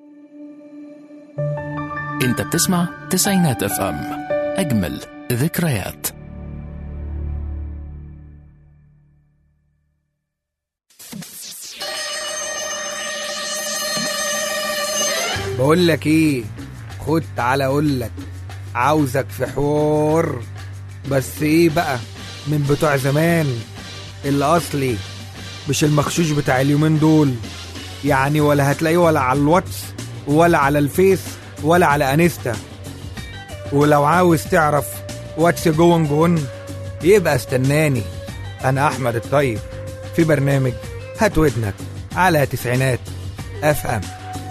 انت بتسمع تسعينات اف ام، اجمل ذكريات. بقول لك ايه، خد تعالى اقول لك، عاوزك في حوار، بس ايه بقى، من بتوع زمان، الاصلي، مش المخشوش بتاع اليومين دول يعني، ولا هتلاقيه ولا على الواتس ولا على الفيس ولا على انستا. ولو عاوز تعرف واتس جون يبقى استناني، انا احمد الطيب في برنامج هات ودنك على تسعينات اف ام.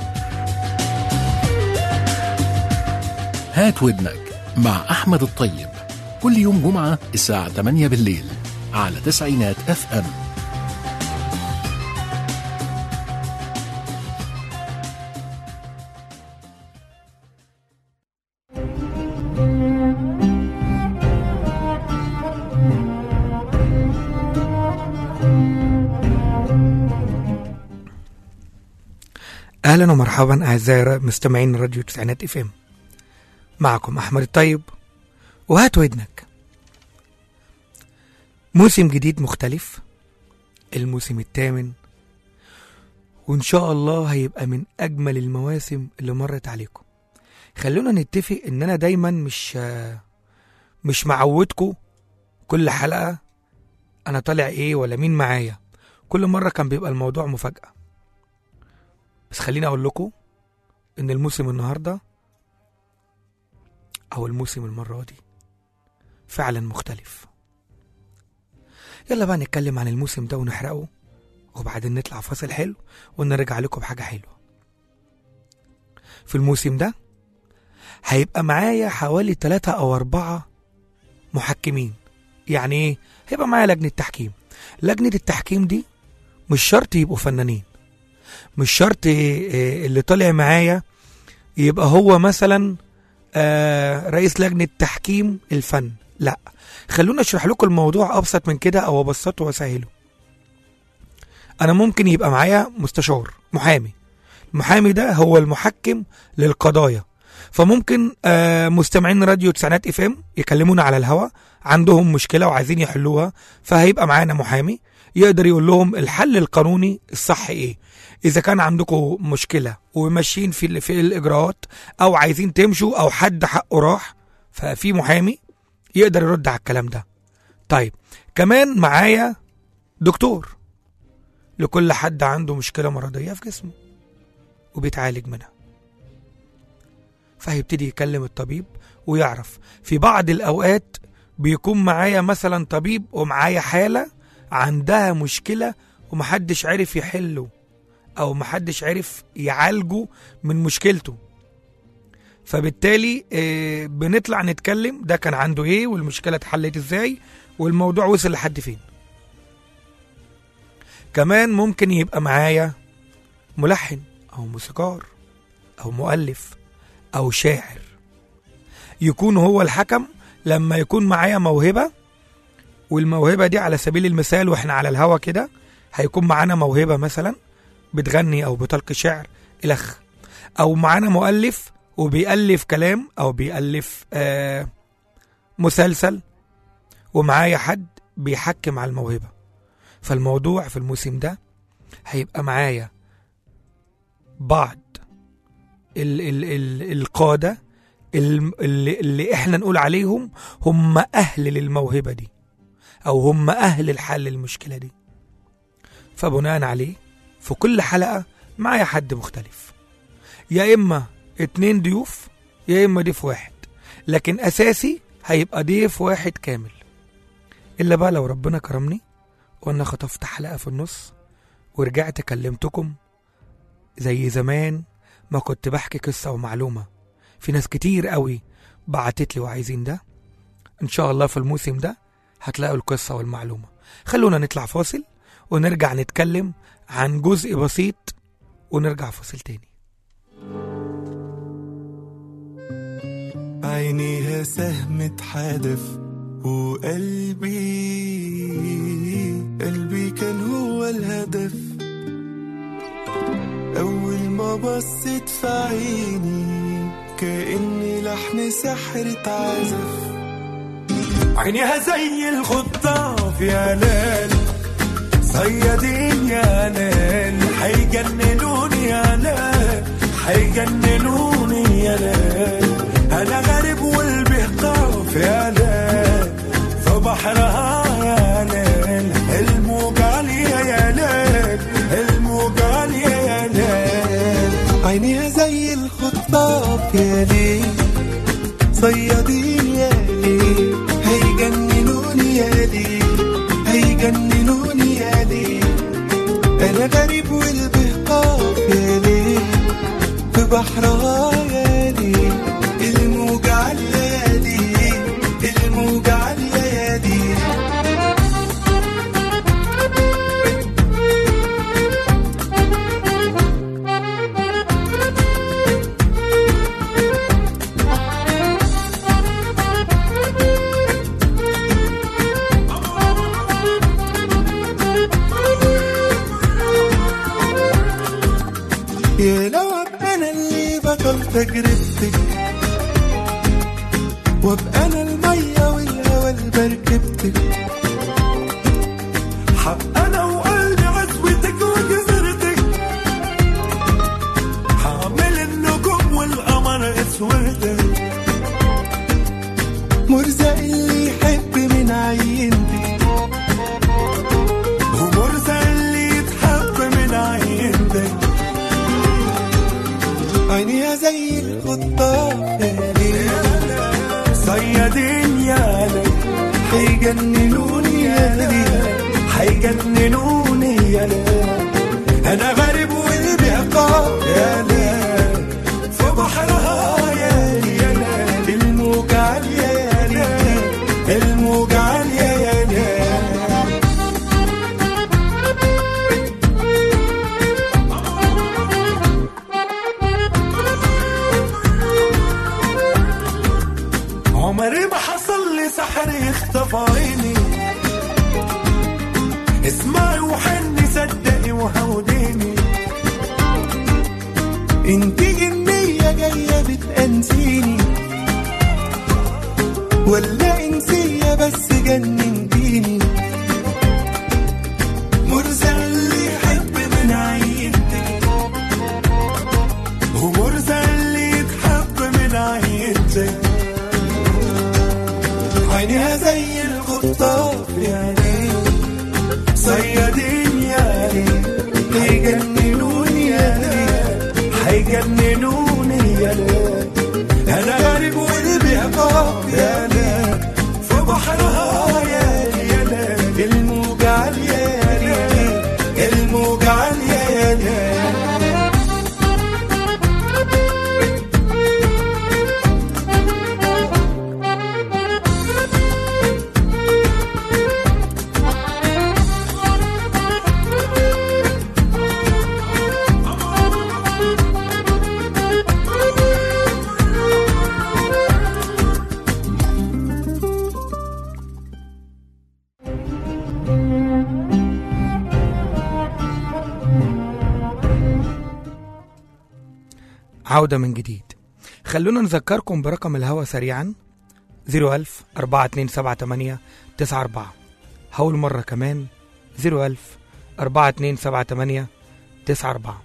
هات ودنك مع أحمد الطيب، كل يوم جمعة الساعة 8 بالليل على تسعينات اف ام. اهلا ومرحبا اعزائي مستمعين راديو تسعينات اف ام، معكم احمد الطيب وهات ودنك. موسم جديد مختلف، الموسم الثامن، وان شاء الله هيبقى من اجمل المواسم اللي مرت عليكم. خلونا نتفق ان انا دايما مش معودكم كل حلقة انا طالع ايه ولا مين معايا، كل مرة كان بيبقى الموضوع مفاجأة. بس خليني اقول لكم ان الموسم النهاردة او الموسم المرة دي فعلا مختلف. يلا بقى نتكلم عن الموسم ده ونحرقه، وبعدين نطلع فاصل حلو ونرجع لكم بحاجة حلوة. في الموسم ده هيبقى معايا حوالي 3 أو 4 محكمين. يعني ايه؟ هيبقى معايا لجنة تحكيم. لجنة التحكيم دي مش شرط يبقوا فنانين، مش شرط اللي طالع معايا يبقى هو مثلا رئيس لجنة تحكيم الفن. لا، خلونا اشرح لكم الموضوع ابسط من كده او ابسطه واسهله. انا ممكن يبقى معايا مستشار محامي، المحامي ده هو المحكم للقضايا. فممكن مستمعين راديو تسعينات اف ام يكلمونا على الهوا، عندهم مشكلة وعايزين يحلوها، فهيبقى معانا محامي يقدر يقول لهم الحل القانوني الصح ايه. اذا كان عندكم مشكلة وماشيين في الاجراءات او عايزين تمشوا او حد حقه راح، ففي محامي يقدر يرد على الكلام ده. طيب كمان معايا دكتور لكل حد عنده مشكلة مرضية في جسمه وبيتعالج منها، فهيبتدي يكلم الطبيب ويعرف. في بعض الأوقات بيكون معايا مثلا طبيب ومعايا حالة عندها مشكلة ومحدش عرف يحله أو محدش عرف يعالجه من مشكلته، فبالتالي بنطلع نتكلم ده كان عنده ايه والمشكلة اتحلت ازاي والموضوع وصل لحد فين. كمان ممكن يبقى معايا ملحن او موسيقار او مؤلف او شاعر، يكون هو الحكم لما يكون معايا موهبة، والموهبة دي على سبيل المثال واحنا على الهوا كده هيكون معانا موهبة مثلا بتغني او بتلقي شعر الخ، او معانا مؤلف وبيألف كلام او بيألف مسلسل، ومعايا حد بيحكم على الموهبة. فالموضوع في الموسم ده هيبقى معايا بعض القادة اللي احنا نقول عليهم هم اهل للموهبة دي او هم اهل الحل للمشكلة دي. فبناء عليه في كل حلقة معايا حد مختلف، يا اما 2 ضيوف يا اما ضيف واحد، لكن اساسي هيبقى ضيف واحد كامل. الا بقى لو ربنا كرمني وانا خطفت حلقة في النص ورجعت كلمتكم زي زمان ما كنت بحكي قصة ومعلومة. في ناس كتير قوي بعتت لي وعايزين ده. ان شاء الله في الموسم ده هتلاقوا القصة والمعلومة. خلونا نطلع فاصل ونرجع نتكلم عن جزء بسيط ونرجع فاصل تاني. عينيها سهم اتحدف وقلبي كان هو الهدف. أول ما لما بصيت في عيني كأني لحن سحر اتعزف. عينيها زي الخطاف يا ليل، صيادين يا ليل، حيجننوني يا ليل، حيجننوني يا ليل. أنا غريب والبهقاف يا ليل، في بحرها يا ليل، الموج عالية يا ليل، الموج عالية يا ليل. عينيها زي الخطاف يا ليل، صيادين يا ليل، هيجننوني يا ليل، هيجننوني يا ليل. أنا غريب والبهقاف يا ليل، في بحرها يا ليل، الموج عالية يا ليل، الموج عالية يا ليل. يا لو أبقى أنا اللي بطل تجربتك، وأبقى أنا المية والهوى البركبتك، حق أنا وقلبي عزوتك وجزرتك، حامل النجوم والقمر أسودك، مرزق اللي يحب من عينتك، ومرزق اللي يتحب من عينتك. عينيها زي الخطاف يا ليل، صيادين يا ليل، حيجننوني يا ليل، حيجننوني يا ليل. أنا غريب والبهقاف يا ليل، في بحرها يا ليل، الموج عالية يا ليل، الموج عالية يا ليل. عمري ما حصل لي سحر يخطف عيني، اسمعي وحني صدقي وهوديني، انتي جنية جاية بتأنسيني، ولا انسية بس جننتيني، مرزق اللي يحب من عينتك، ومرزق اللي يتحب من عينتك. عينيها زي الخطاف يا ليل، صيادين يا ليل، هيجننوني يا ليل، هيجننوني يا ليل. أنا غريب والبهقاف يا ليل، في بحرها يا ليل، الموج عالية يا ليل، الموج عالية يا ليل. عودة من جديد. خلونا نذكركم برقم الهوا سريعا 01000-4278-94. هقول مرة كمان 01000-4278-94.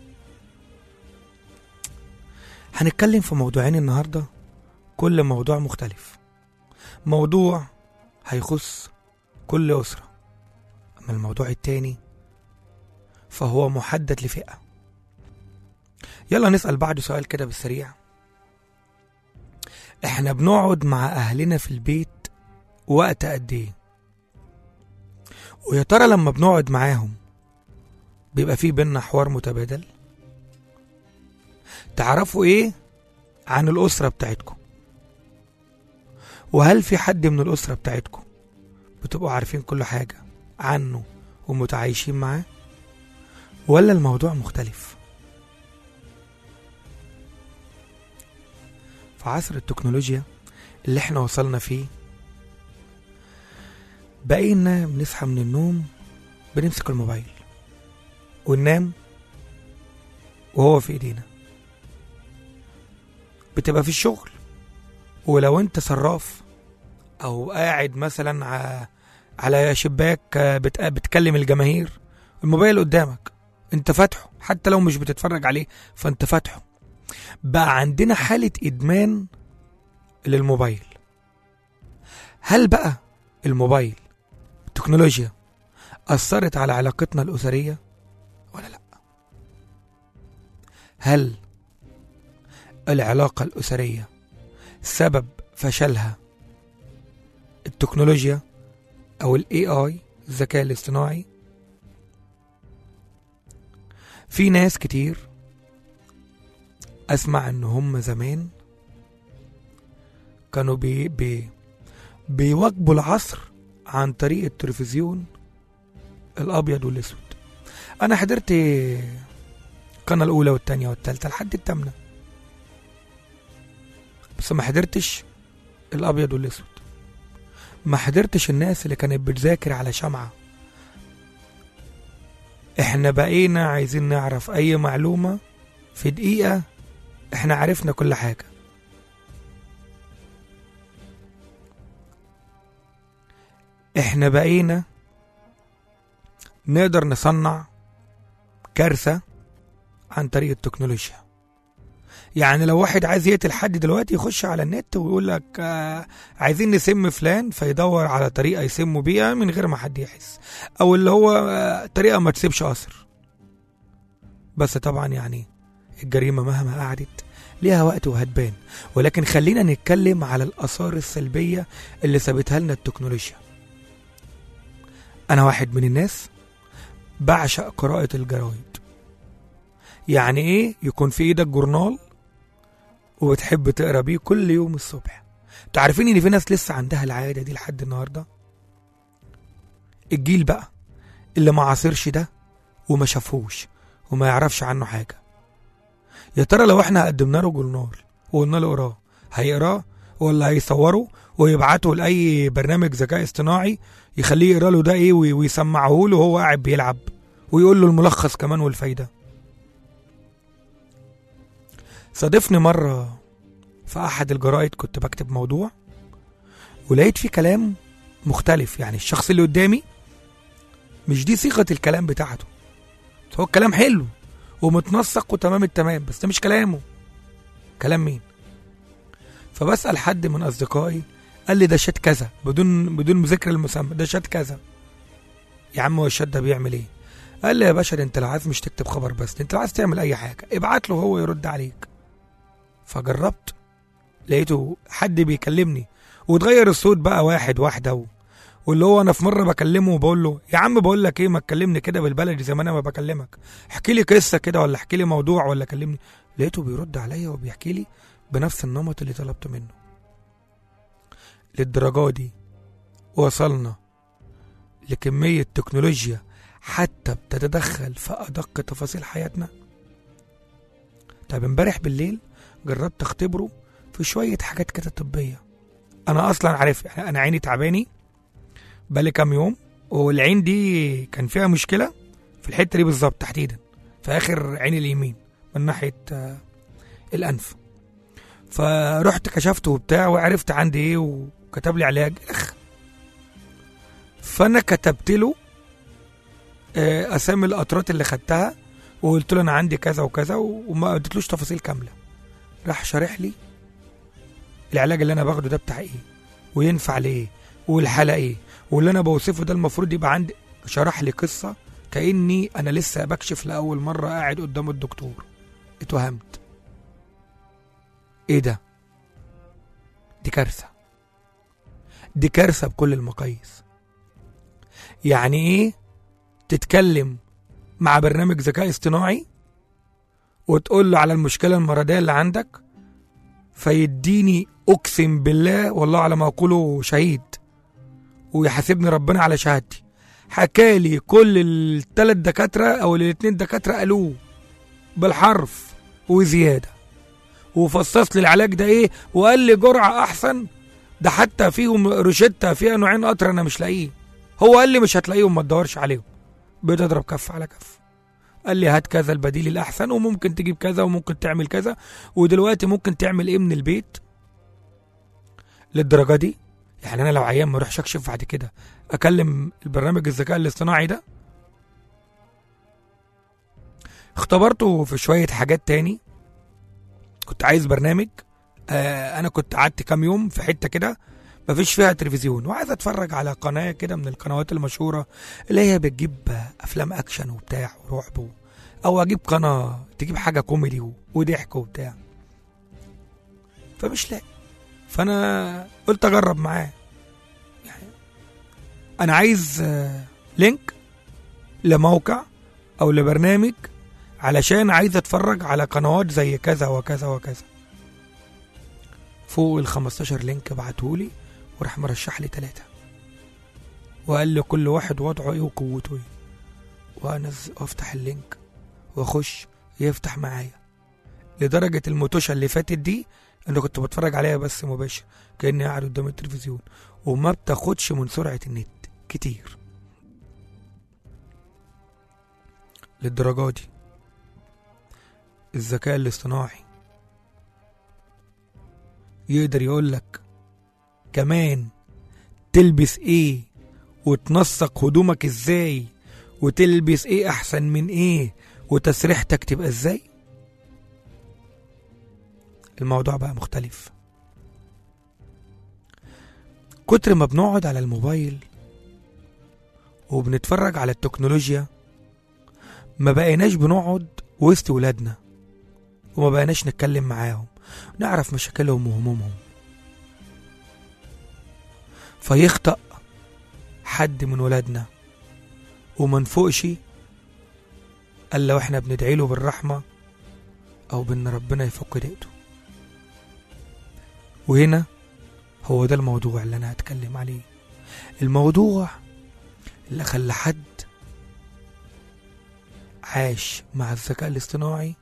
هنتكلم في موضوعين النهاردة، كل موضوع مختلف. موضوع هيخص كل أسرة، أما الموضوع التاني فهو محدد لفئة. يلا نسأل بعض سؤال كده بالسريع. احنا بنقعد مع أهلنا في البيت وقت قد ايه؟ ويا ترى لما بنقعد معاهم بيبقى فيه بينا حوار متبادل؟ تعرفوا ايه عن الأسرة بتاعتكم؟ وهل في حد من الأسرة بتاعتكم بتبقوا عارفين كل حاجة عنه ومتعايشين معاه، ولا الموضوع مختلف؟ في عصر التكنولوجيا اللي احنا وصلنا فيه بقينا بنصحى من النوم بنمسك الموبايل وننام وهو في ايدينا. بتبقى في الشغل، ولو انت صراف او قاعد مثلا على شباك بتكلم الجماهير، الموبايل قدامك انت فاتحه، حتى لو مش بتتفرج عليه فانت فاتحه. بقى عندنا حالة ادمان للموبايل. هل بقى الموبايل التكنولوجيا أثرت على علاقتنا الأسرية ولا لا؟ هل العلاقة الأسرية سبب فشلها التكنولوجيا أو ال AI الذكاء الاصطناعي؟ في ناس كتير أسمع إن هم زمان كانوا بيواكبوا العصر عن طريق التلفزيون الأبيض والأسود. أنا حضرت القناة الأولى والتانية والتالتة لحد التامنة، بس ما حضرتش الأبيض والأسود. ما حضرتش الناس اللي كانت بتذاكر على شمعة. احنا بقينا عايزين نعرف أي معلومة في دقيقة، احنا عرفنا كل حاجة. احنا بقينا نقدر نصنع كارثة عن طريق التكنولوجيا. يعني لو واحد عايز يقتل حد دلوقتي يخش على النت ويقول لك عايزين نسم فلان، فيدور على طريقة يسموا بيها من غير ما حد يحس، او اللي هو طريقة ما تسيبش اثر. بس طبعا يعني الجريمة مهما قعدت ليها وقت وهتبان، ولكن خلينا نتكلم على الآثار السلبية اللي سابتها لنا التكنولوجيا. أنا واحد من الناس بعشق قراءة الجرايد. يعني إيه يكون في إيدك جورنال وبتحب تقرأ بيه كل يوم الصبح؟ تعرفين إن في ناس لسه عندها العادة دي لحد النهاردة؟ الجيل بقى اللي ما عاصرش ده وما شافوش وما يعرفش عنه حاجة، يا ترى لو احنا قدمنا له جورنال وقلنا له اقراه، هيقراه ولا هيصوره ويبعته لأي برنامج ذكاء اصطناعي يخليه يقرا له ده ايه ويسمعه له وهو قاعد بيلعب ويقول له الملخص كمان والفايدة؟ صادفني مرة في أحد الجرائد كنت بكتب موضوع ولقيت فيه كلام مختلف. يعني الشخص اللي قدامي مش دي صيغة الكلام بتاعته، هو الكلام حلو ومتنسق وتمام التمام، بس ده مش كلامه. كلام مين؟ فبسأل حد من أصدقائي قال لي ده شات كذا، بدون ذكر المسمى، ده شات كذا. يا عم هو الشات ده بيعمل ايه؟ قال لي يا باشا انت لو عايز مش تكتب خبر بس، انت لو عايز تعمل اي حاجة ابعت له هو يرد عليك. فجربت، لقيته حد بيكلمني وتغير الصوت بقى واحد واحدة واللي هو انا في مره بكلمه وبقول له يا عم بقول لك ايه، ما تكلمني كده بالبلدي زي ما انا ما بكلمك، احكي لي قصه كده ولا احكي لي موضوع ولا كلمني. لقيته بيرد عليا وبيحكي لي بنفس النمط اللي طلبته منه. للدرجه دي وصلنا لكميه تكنولوجيا حتى بتتدخل في ادق تفاصيل حياتنا. طب امبارح بالليل جربت اختبره في شويه حاجات كده طبيه. انا اصلا عارف يعني انا عيني تعباني بقالي كام يوم، والعين دي كان فيها مشكلة في الحتة دي بالظبط، تحديدا في آخر عين اليمين من ناحية الأنف. فرحت كشفته وبتاع وعرفت عندي ايه وكتب لي علاج فأنا كتبت له أسامي القطرات اللي خدتها وقلت له أنا عندي كذا وكذا وما اديتلوش تفاصيل كاملة. راح شارح لي العلاج اللي أنا باخده ده بتاع ايه وينفع ليه والحالة ايه واللي انا بوصفه ده المفروض يبقى عندي. شرح لي قصة كأني انا لسه بكشف لأول مرة قاعد قدام الدكتور. اتوهمت. ايه ده؟ دي كارثة، دي كارثة بكل المقاييس. يعني ايه تتكلم مع برنامج ذكاء اصطناعي وتقول له على المشكلة المرضية اللي عندك فيديني اقسم بالله والله على ما اقوله شهيد ويحاسبني ربنا على شهادتي، حكالي كل الثلاث دكاترة او الاثنين دكاترة قالوه بالحرف وزيادة، وفصص لي العلاج ده ايه وقال لي جرعة احسن، ده حتى فيهم روشتة فيها نوعين قطر انا مش لاقيه، هو قال لي مش هتلاقيهم ما تدورش عليهم. بتضرب كف على كف. قال لي هات كذا البديل الأحسن، وممكن تجيب كذا وممكن تعمل كذا، ودلوقتي ممكن تعمل إيه من البيت للدرجة دي. يعني أنا لو عيان ما أروحش أكشف بعد كده أكلم البرنامج الذكاء الاصطناعي ده. اختبرته في شوية حاجات تاني. كنت عايز برنامج، أنا كنت قعدت كام يوم في حتة كده مفيش فيها تلفزيون، وعايز اتفرج على قناة كده من القنوات المشهورة اللي هي بتجيب افلام اكشن وبتاع ورعب، او اجيب قناة تجيب حاجة كوميدي وضحك وبتاع، فمش لاقي. فانا قلت اجرب معاه، يعني انا عايز لينك لموقع او لبرنامج علشان عايز اتفرج على قنوات زي كذا وكذا وكذا. فوق 15 لينك بعتهولي، وراح مرشح لي 3، وقال لي كل واحد وضعه ايه وقوته ايه، وانا افتح اللينك واخش يفتح معايا. لدرجة الموتوشة اللي فاتت دي انا كنت بتفرج عليها بس مباشر كأني قاعد قدام التلفزيون، وما بتاخدش من سرعة النت كتير للدرجة دي. الذكاء الاصطناعي يقدر يقولك كمان تلبس ايه، وتنسق هدومك ازاي، وتلبس ايه احسن من ايه، وتسريحتك تبقى ازاي. الموضوع بقى مختلف. كتر ما بنقعد على الموبايل وبنتفرج على التكنولوجيا ما بقيناش بنقعد وسط ولادنا، وما بقيناش نتكلم معاهم نعرف مشاكلهم وهمومهم. فيخطأ حد من ولادنا ومنفوقش الا واحنا بندعي له بالرحمة او بان ربنا يفك دقته. وهنا هو ده الموضوع اللي انا هتكلم عليه، الموضوع اللي خلى حد عاش مع الذكاء الاصطناعي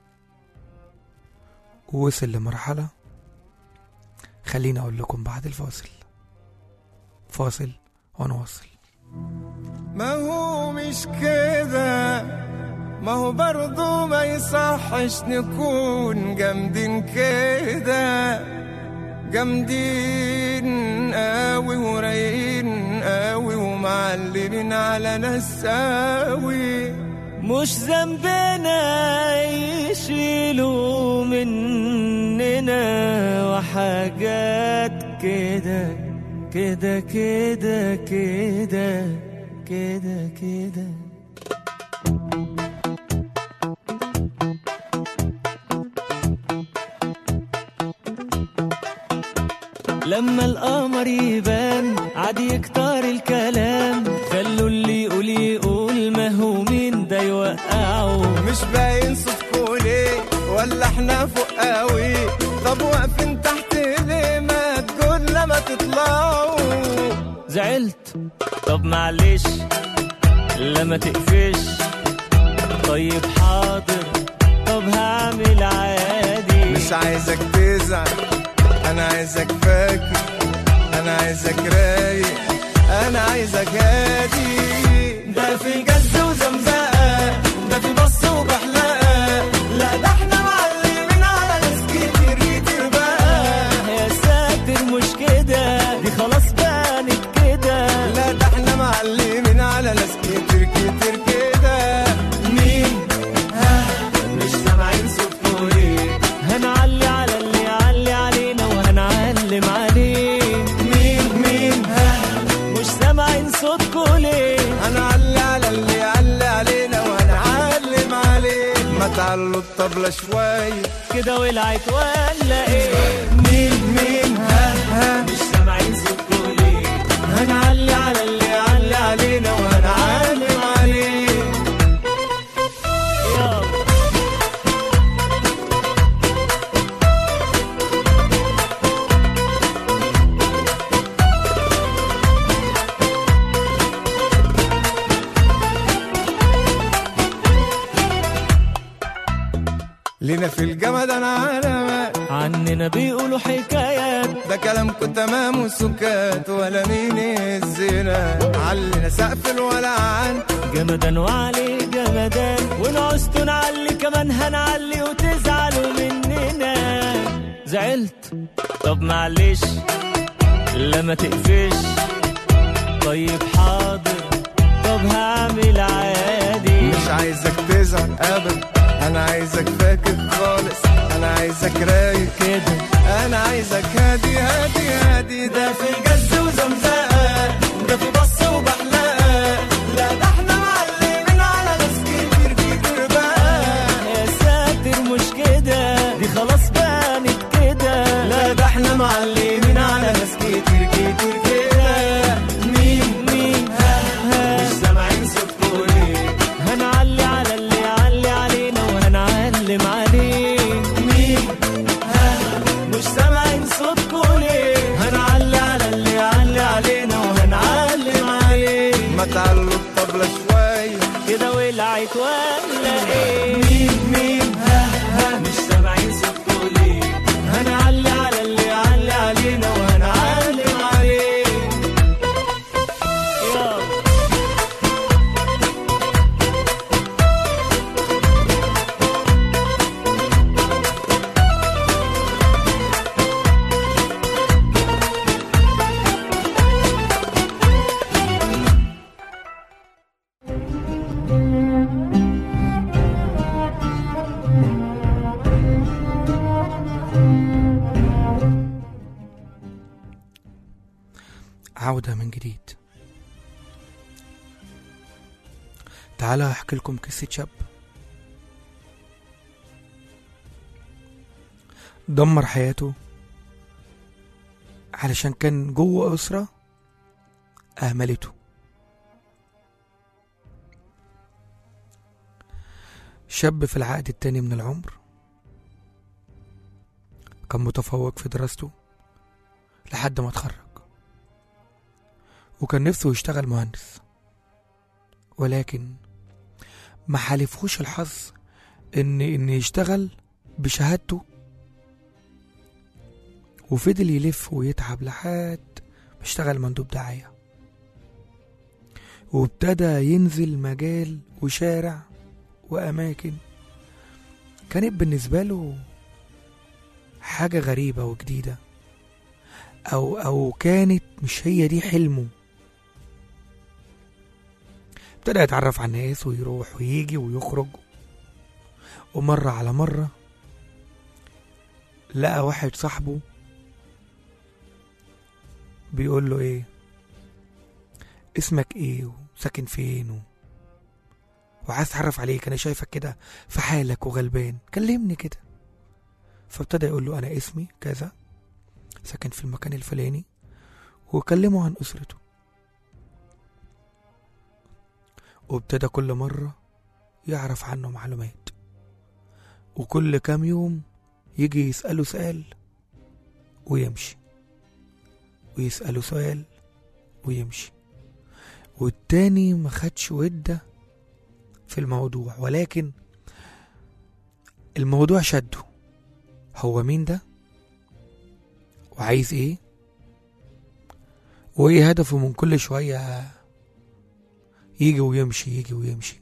ووصل لمرحلة. خليني اقول لكم بعد الفاصل. فاصل ونواصل. ما هو مش كده، ما هو برضو ما يصحش نكون جامدين كده، جامدين قوي ورايقين قوي ومعلمين على نساوي. مش ذنبنا يشيلوا مننا وحاجات كده كده كده كده كده كده. لما القمر يبان عادي يكتر الكلام، خلوا اللي يقول يقول، ما هو مين ده يوقعه. مش باين صوتكوا ليه ولا احنا فوق قوي؟ طب واقفين تحت ليه؟ ما تقول لما تطلعوا. زعلت؟ طب معلش لما تقفش. طيب حاضر، طب هعمل عادي. مش عايزك تزعل، انا عايزك فاكر، انا عايزك رايق، انا عايزك هادي. ده في جز وزمزقه، ده في بص وبحلقه، لا ده احنا معلمين على ناس كتير كتير بقى. يا ساتر مش كده، دي خلاص بانت كده. لا ده احنا معلمين على ناس كتير كتير كده. مين؟ مش سامعين صوتكوا ليه؟ هنعلي على اللي يعلي علينا وهنعلم عليه. مين؟ مش سامعين صوتكوا ليه؟ هنعلي على اللي يعلي علينا وهنعلم عليه. ما تعلوا الطبلة شوية كده ولعت ولا ايه؟ مين؟ مش سامعين صوتكوا ليه؟ هنعلي على اللي يعلي علينا وهنعلم عليه. يلا لينا في الجمدان علامات، عننا بيقولوا حكايات، ده كلامكم تمام وسكات ولا مين الزنا، علنا سقف الولعان جمدان وعلي جمدان، ونعوزتوا نعلي كمان هنعلي وتزعلوا مننا. زعلت؟ طب معلش لا ما تقفش، طيب حاضر طب هعمل عادي. مش عايزك تزعل ابدا، انا عايزك فاكر خالص، انا عايزك رايق كده، انا عايزك هادي هادي هادي. ده في جز وزمزقه، ده في بص وبحلقه، لا ده احنا معلمين على ناس كتير كتير بقى. يا ساتر مش كده، دي خلاص بانت كده، لا ده احنا معلمين على ناس كتير كتير كده. مين ها مش سامعين صوتكوا ليه، هنعلي على اللي يعلي علينا وهنعلم عليه. مين مش سامعين صوتكوا ليه، هنعلي على اللي يعلي علينا وهنعلم عليه. ما تعلوا الطبلة شوية كده ولعت ولا ايه؟ مين مش سامعين صوتكوا ليه، هنعلي على اللي يعلي علينا وهنعلم عليه. يلا عودة من جديد. تعالى احكي لكم قصة شاب دمر حياته علشان كان جوه أسرة أهملته. شاب في العقد التاني من العمر، كان متفوق في دراسته لحد ما اتخرج، وكان نفسه يشتغل مهندس، ولكن ما حالفهوش الحظ ان يشتغل بشهادته، وفضل يلف ويتعب لحد ما اشتغل مندوب دعاية، وابتدى ينزل مجال وشارع وأماكن كانت بالنسبة له حاجة غريبة وجديدة، أو كانت مش هي دي حلمه. ابتدى يتعرف على الناس ويروح ويجي ويخرج، ومرة على مرة لقى واحد صاحبه بيقول له ايه اسمك ايه وساكن فين وعايز اتعرف عليك، انا شايفك كده في حالك وغلبان، كلمني كده. فابتدى يقول له انا اسمي كذا، ساكن في المكان الفلاني، وكلمه عن اسرته. وابتدى كل مرة يعرف عنه معلومات، وكل كام يوم يجي يسأله سؤال ويمشي، ويسأله سؤال ويمشي، والتاني ما خدش ودة في الموضوع، ولكن الموضوع شده. هو مين ده وعايز ايه وايه هدفه من كل شوية يجي ويمشي يجي ويمشي.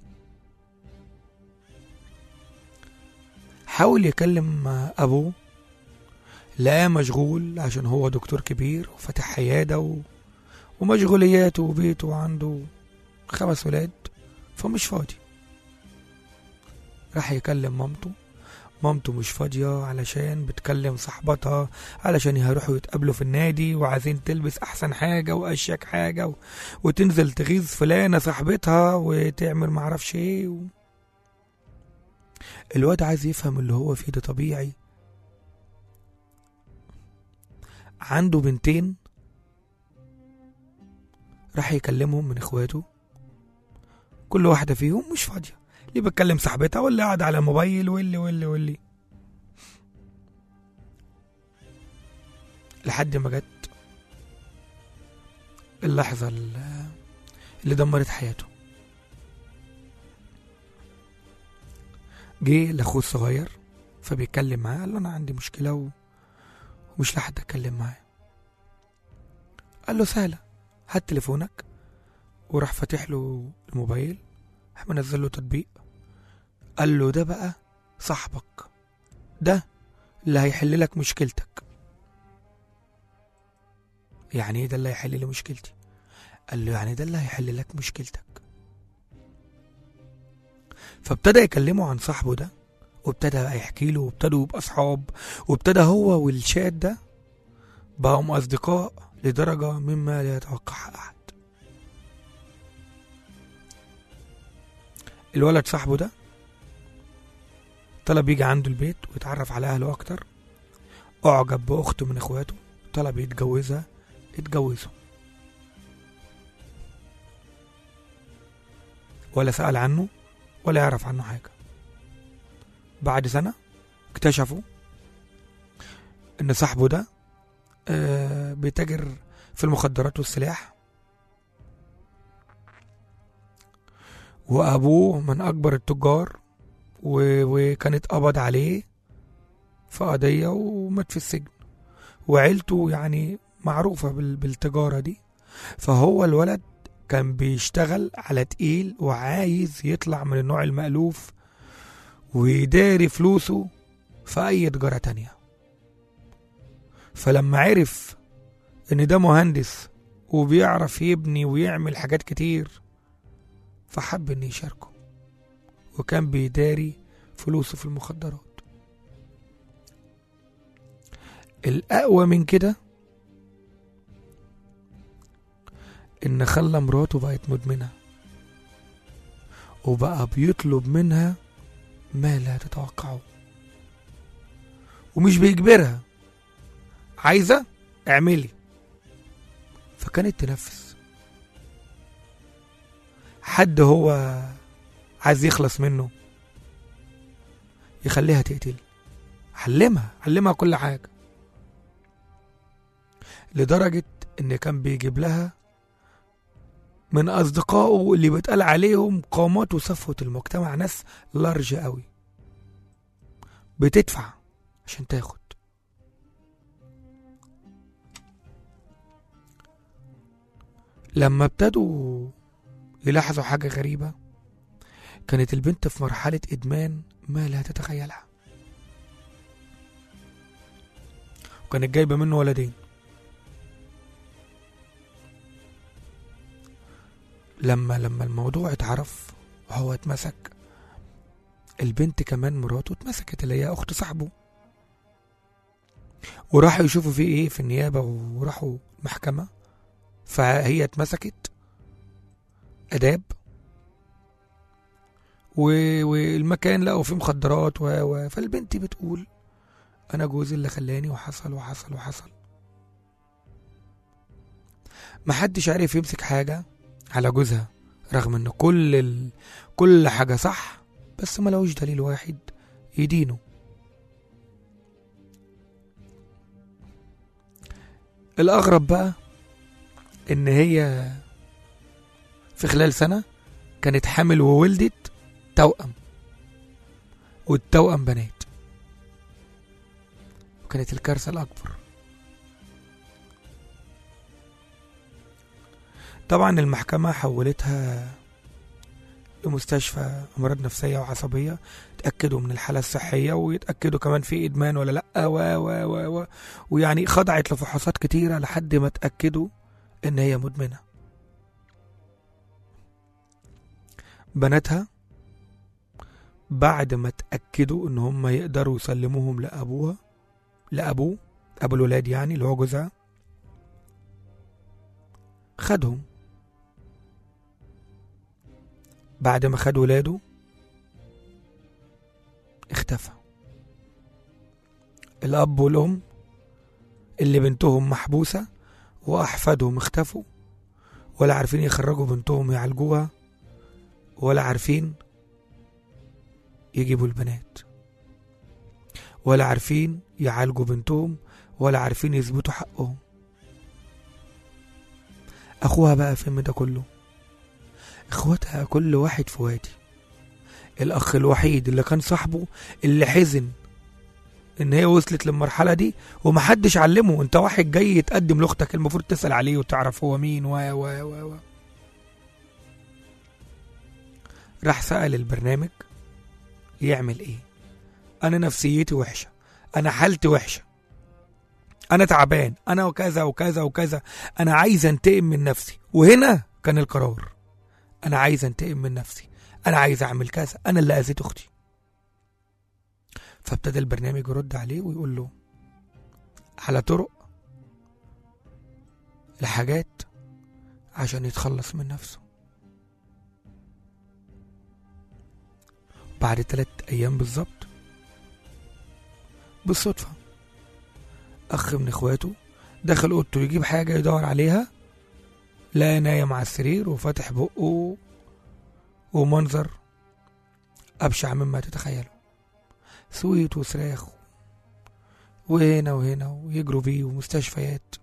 حاول يكلم أبوه، لقاه مشغول عشان هو دكتور كبير وفتح عيادة ومشغولياته وبيته وعنده 5 ولاد، فمش فاضي. راح يكلم مامته مش فاضية علشان بتكلم صاحبتها علشان هيروحوا يتقابلوا في النادي وعايزين تلبس أحسن حاجة وأشيك حاجة وتنزل تغيظ فلانة صاحبتها وتعمل معرفش ايه الواد عايز يفهم اللي هو فيه ده طبيعي. عنده 2 بنتين، راح يكلمهم من اخواته، كل واحدة فيهم مش فاضية، اللي بتكلم صاحبتها واللي قاعد على الموبايل واللي لحد ما جت اللحظة اللي دمرت حياته. جه لاخوه الصغير فبيتكلم معاه، قال له انا عندي مشكلة ومش لحد اتكلم معاه. قال له سهلة، هات تليفونك. وراح فاتح له الموبايل، راح منزل له تطبيق، قال له ده بقى صاحبك، ده اللي هيحل لك مشكلتك. يعني ايه ده اللي هيحل لي مشكلتي؟ قال له يعني ده اللي هيحل لك مشكلتك. فابتدى يكلمه عن صاحبه ده، وابتدى بقى يحكي له، وابتدوا يبقى اصحاب، وابتدى هو والشات ده بقوا اصدقاء لدرجة مما لا يتوقعها احد. الولد صاحبه ده طلب يجي عنده البيت ويتعرف على اهله اكتر، اعجب باخته من اخواته، طلب يتجوزها، اتجوزه، ولا سأل عنه ولا يعرف عنه حاجة. بعد سنة اكتشفوا ان صاحبه ده بيتاجر في المخدرات والسلاح، وابوه من اكبر التجار، وكانت قبض عليه في قضية ومات في السجن، وعيلته يعني معروفة بالتجارة دي. فهو الولد كان بيشتغل على تقيل وعايز يطلع من النوع المألوف ويداري فلوسه في أي تجارة تانية. فلما عرف ان ده مهندس وبيعرف يبني ويعمل حاجات كتير، فحب ان يشاركه، وكان بيداري فلوسه في المخدرات. الأقوى من كده ان خلى مراته بقت مدمنة، وبقى بيطلب منها ما لا تتوقعه، ومش بيجبرها، عايزة اعملي، فكانت تنفذ. حد هو عايز يخلص منه يخليها تقتل، علمها كل حاجة، لدرجة ان كان بيجيب لها من اصدقائه اللي بيتقال عليهم قامات وصفوة المجتمع، ناس لارج قوي بتدفع عشان تاخد. لما ابتدوا يلاحظوا حاجة غريبة، كانت البنت في مرحلة إدمان ما لا تتخيلها، وكانت جايبة منه ولدين. لما الموضوع اتعرف وهو اتمسك، البنت كمان مراته اتمسكت، اللي هي أخت صاحبه، وراحوا يشوفوا فيه ايه في النيابة، وراحوا محكمة، فهي اتمسكت أداب، والمكان لقوا فيه مخدرات فالبنت بتقول أنا جوزي اللي خلاني، وحصل وحصل وحصل. محدش عارف يمسك حاجة على جوزها، رغم ان كل حاجة صح، بس ما لقوش دليل واحد يدينه. الأغرب بقى ان هي في خلال سنة كانت حامل وولدت توأم، والتوأم بنات، وكانت الكارثة الأكبر. طبعا المحكمة حولتها لمستشفى أمراض نفسية وعصبية، تأكدوا من الحالة الصحية، ويتأكدوا كمان في إدمان ولا لأ، ويعني خضعت لفحوصات كتيرة لحد ما تأكدوا إن هي مدمنة. بناتها بعد ما تأكدوا إن هم يقدروا يسلموهم لأبو الولاد، يعني اللي هو جوزها، خدهم. بعد ما خد ولاده اختفى. الأب والأم اللي بنتهم محبوسة وأحفادهم اختفوا، ولا عارفين يخرجوا بنتهم يعالجوها، ولا عارفين يجيبوا البنات، ولا عارفين يعالجوا بنتهم، ولا عارفين يثبتوا حقهم. أخوها بقى فين ده كله؟ اخواتها كل واحد في وادي. الأخ الوحيد اللي كان صاحبه، اللي حزن ان هي وصلت للمرحلة دي ومحدش علمه. انت واحد جاي يتقدم لاختك المفروض تسأل عليه وتعرف هو مين و راح سأل البرنامج يعمل ايه. انا نفسيتي وحشة، انا حالتي وحشة، انا تعبان، انا وكذا وكذا وكذا، انا عايز انتقم من نفسي. وهنا كان القرار، انا عايز انتقم من نفسي، انا عايز اعمل كذا، انا اللي اذيت اختي. فابتدى البرنامج يرد عليه ويقول له على طرق لحاجات عشان يتخلص من نفسه. بعد 3 أيام بالظبط بالصدفة أخ من إخواته دخل أوضته يجيب حاجة يدور عليها، لا نايم على السرير وفاتح بقه ومنظر أبشع مما تتخيله، سويت وصراخ وهنا وهنا ويجروا بيه ومستشفيات.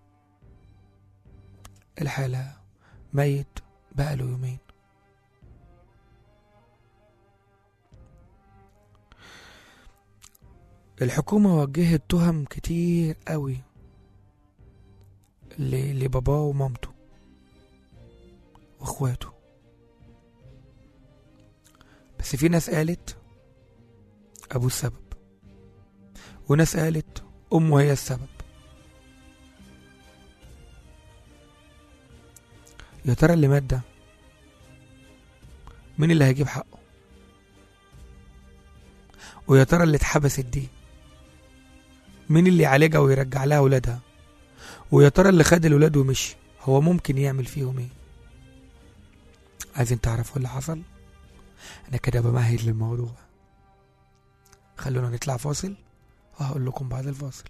الحالة ميت بقاله 2 يوم. الحكومة وجهت تهم كتير قوي لباباه ومامته واخواته، بس في ناس قالت ابوه السبب، وناس قالت امه هي السبب. يا ترى اللي مات ده مين اللي هيجيب حقه؟ ويا ترى اللي اتحبست دي مين اللي يعالجها ويرجع لها ولادها؟ ويا ترى اللي خد الولاد ومشي هو ممكن يعمل فيهم ايه؟ عايزين تعرفوا اللي حصل؟ انا كده بمهد للموضوع. خلونا نطلع فاصل وهقول لكم بعد الفاصل.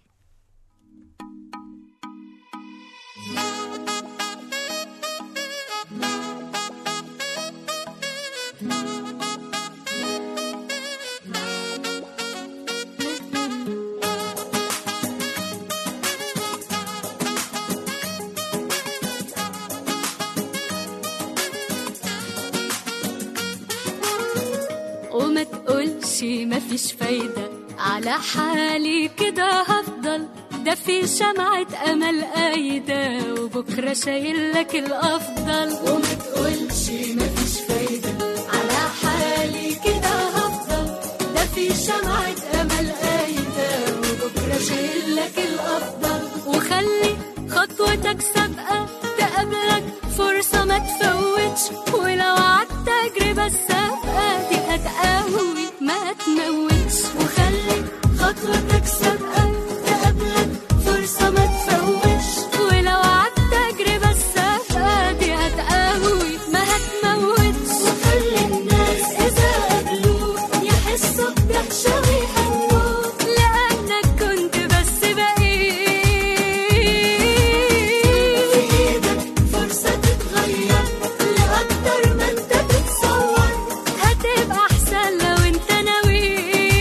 وما تقولش مفيش فايدة، على حالي كده هفضل، ده في شمعة أمل قايدة وبكرة شايلك الأفضل. وما تقولش مفيش فايدة، على حالي كده هفضل، ده في شمعة أمل قايدة وبكرة شايلك الأفضل. وخلي خطوتك سابقة تقابلك فرصة ما تفوتش، ولو عدت تجربة السابقة دي هتقوي ما تموتش. وخلي خطوتك سابقة تقابلك فرصة ما تفوتش، ولو عدت تجربة السابقة دي هتقوي ما هتموتش. وخلي الناس إذا قابلوك يحسوا بدهشة ويهنوك، لأنك كنت بس بقيت في إيدك فرصة تتغير لأكتر ما أنت بتصور، هتبقى أحسن لو أنت ناوي.